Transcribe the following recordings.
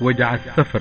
وجع السفر.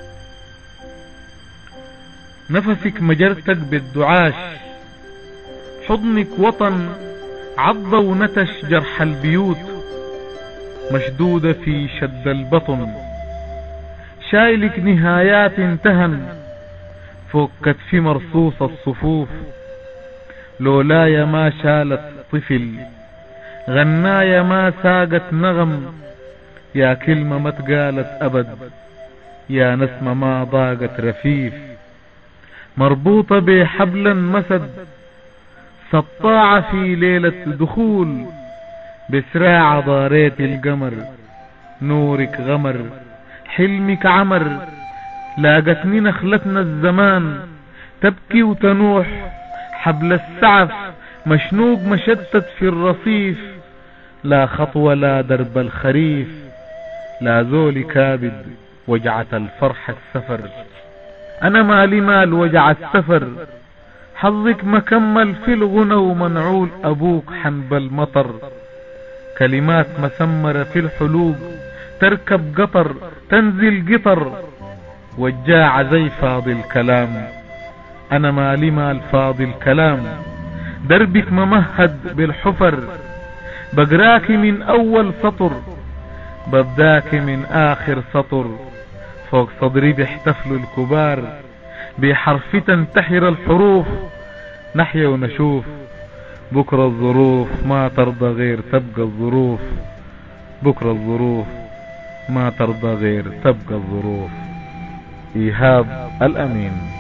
نفسك مجرتك بالدعاش، حضنك وطن عض ونتش جرح البيوت، مشدودة في شد البطن، شايلك نهايات انتهن فوق كتف مرصوص الصفوف. لولايا ما شالت طفل، غنايا ما ساقت نغم، يا كلمة ما تقالت أبد، يا نسمة ما ضاقت رفيف. مربوطة بحبل مسد، سطاعة في ليلة دخول، بسراعة ضاريت القمر، نورك غمر حلمك عمر. لاقتني نخلتنا الزمان تبكي وتنوح، حبل السعف مشنوق مشتت في الرصيف، لا خطوة لا درب الخريف، لا زول كابد وجعة الفرح السفر. انا مالي مال وجع السفر، حظك مكمل في الغنى ومنعول ابوك حنب المطر. كلمات مسمرة في الحلوق، تركب قطر تنزل قطر، وجاع زي فاضي الكلام. انا مالي مال فاضي الكلام، دربك ممهد بالحفر، بقراك من اول سطر، ببداك من اخر سطر. فوق صدري بيحتفلوا الكبار، بحرف تنتحر الحروف، نحيا ونشوف بكرة الظروف ما ترضى غير تبقى الظروف، بكرة الظروف ما ترضى غير تبقى الظروف. إيهاب الأمين.